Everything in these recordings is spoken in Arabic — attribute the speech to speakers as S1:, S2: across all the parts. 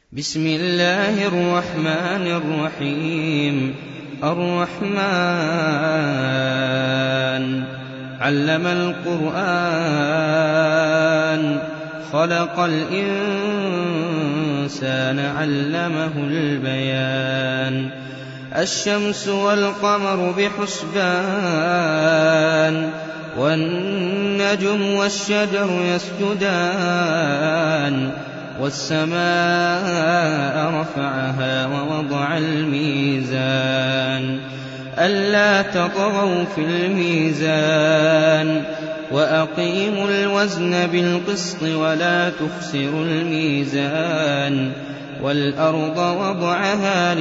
S1: بسم الله الرحمن الرحيم. الرحمن علم القرآن خلق الإنسان علمه البيان. الشمس والقمر بحسبان والنجم والشجر يسجدان والسماء رفعها ووضع الميزان ألا تطغوا في الميزان وأقيموا الوزن بالقسط ولا تخسروا الميزان والأرض وضعها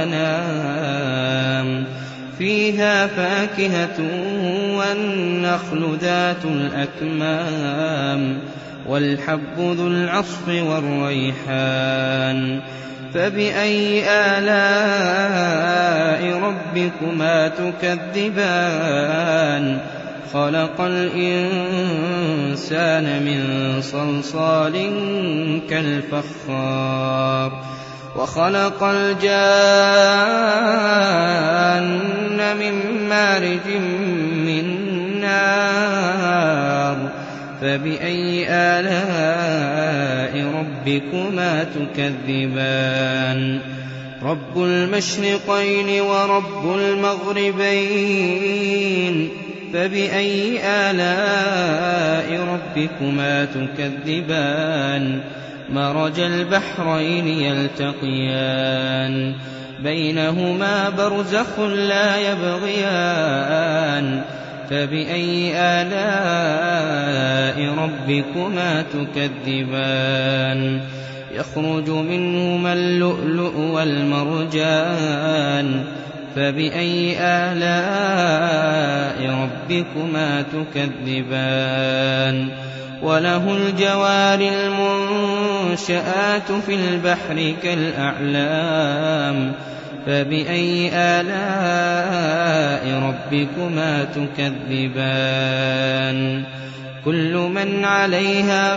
S1: للأنام فيها فاكهة والنخل ذات الأكمام والحب ذو العصف والريحان. فبأي آلاء ربكما تكذبان؟ خلق الإنسان من صلصال كالفخار وخلق الجان من مارج من نار. فبأي آلاء ربكما تكذبان؟ رب المشرقين ورب المغربين. فبأي آلاء ربكما تكذبان؟ مرج البحرين يلتقيان بينهما برزخ لا يبغيان. فبأي آلاء ربكما تكذبان؟ يخرج منهما اللؤلؤ والمرجان. فبأي آلاء ربكما تكذبان؟ وله الجوار المنشآت في البحر كالأعلام. فبأي آلاء ربكما تكذبان؟ كل من عليها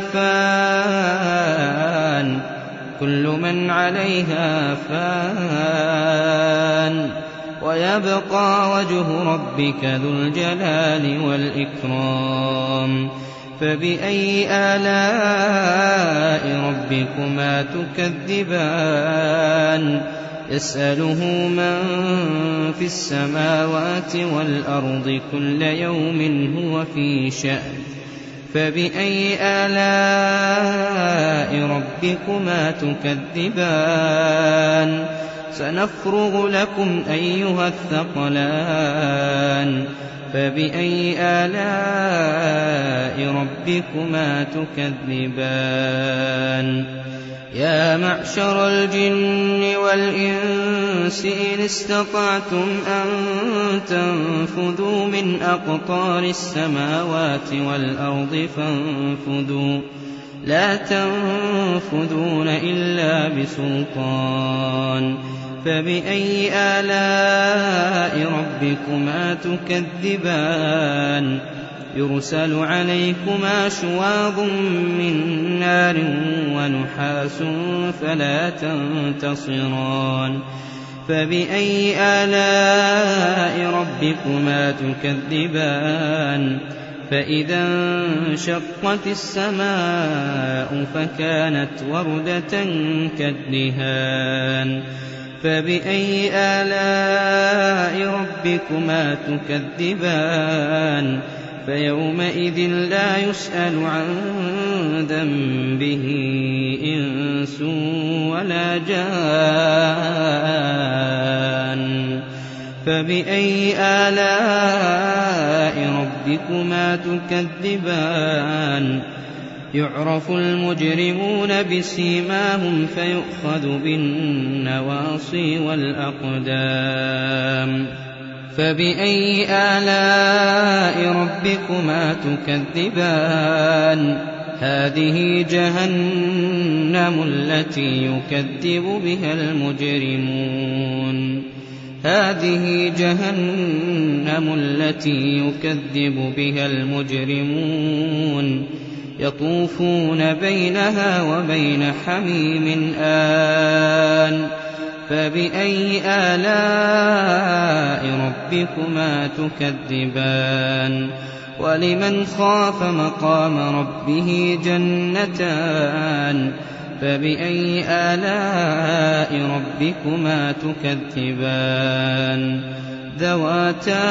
S1: فان ويبقى وجه ربك ذو الجلال والإكرام. فبأي آلاء ربكما تكذبان؟ يسأله من في السماوات والأرض كل يوم هو في شأن. فبأي آلاء ربكما تكذبان؟ سنفرغ لكم أيها الثقلان. فبأي آلاء ربكما تكذبان؟ يا معشر الجن والإنس إن استطعتم أن تنفذوا من أقطار السماوات والأرض فانفذوا لا تنفذون إلا بسلطان. فبأي آلاء ربكما تكذبان؟ يرسل عليكما شواظ من نار ونحاس فلا تنتصران. فبأي آلاء ربكما تكذبان؟ فإذا انشقت السماء فكانت وردة كالدهان. فبأي آلاء ربكما تكذبان؟ فيومئذ لا يسأل عن ذنبه إنس ولا جان. فبأي آلاء ربكما تكذبان؟ يعرف المجرمون بسيماهم فيؤخذ بالنواصي والأقدام. فبأي آلاء ربكما تكذبان؟ هذه جهنم التي يكذب بها المجرمون. يطوفون بينها وبين حميم آن فبأي آلاء ربكما تكذبان ولمن خاف مقام ربه جنتان فبأي آلاء ربكما تكذبان ذواتا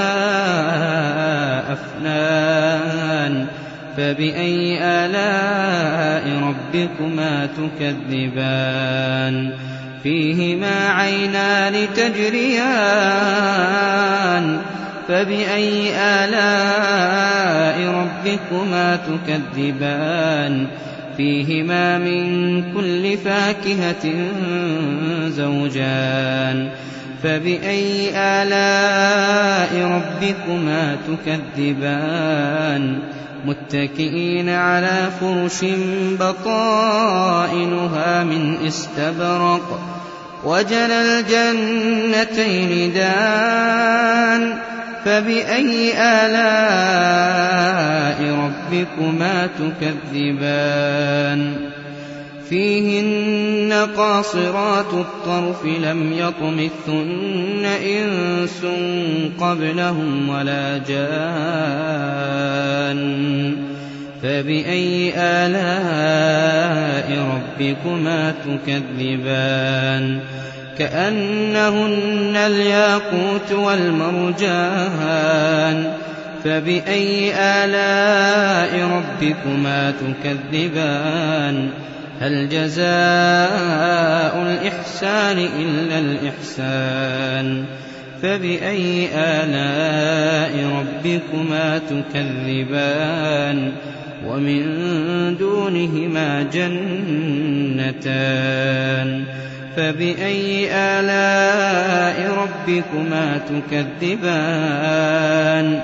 S1: أفنان فبأي آلاء ربكما تكذبان فيهما عينان تجريان فبأي آلاء ربكما تكذبان فيهما من كل فاكهة زوجان فبأي آلاء ربكما تكذبان متكئين على فرش بطائنها من استبرق وجنى الجنتين دان فبأي آلاء ربكما تكذبان فيهن قاصرات الطرف لم يطمثهن إنس قبلهم ولا جان فبأي آلاء ربكما تكذبان كأنهن الياقوت والمرجان فبأي آلاء ربكما تكذبان هل جزاء الإحسان إلا الإحسان فبأي آلاء ربكما تكذبان ومن دونهما جنتان فبأي آلاء ربكما تكذبان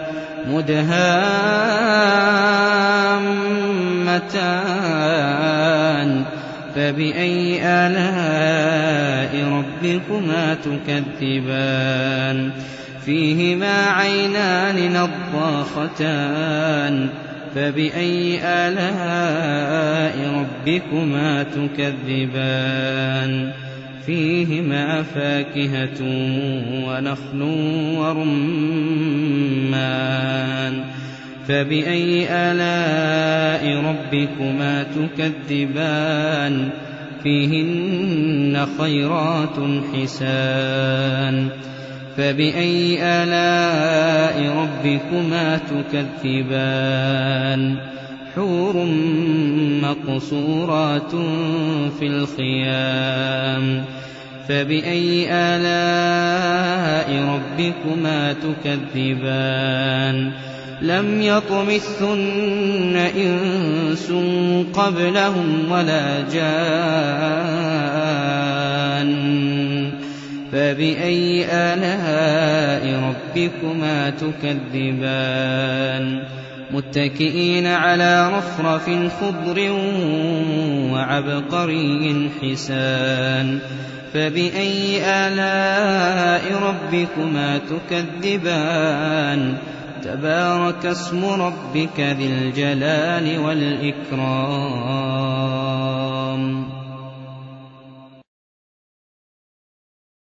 S1: مدهامتان فبأي آلاء ربكما تكذبان فيهما عينان نضاختان فبأي آلاء ربكما تكذبان فيهما فاكهة ونخل ورمان فبأي آلاء ربكما تكذبان فيهن خيرات حسان فبأي آلاء ربكما تكذبان حور مقصورات في الخيام فبأي آلاء ربكما تكذبان لم يطمثهن إنس قبلهم ولا جان فبأي آلاء ربكما تكذبان متكئين على رفرف خضر وعبقري حسان فبأي آلاء ربكما تكذبان تبارك اسم ربك ذي الجلال والإكرام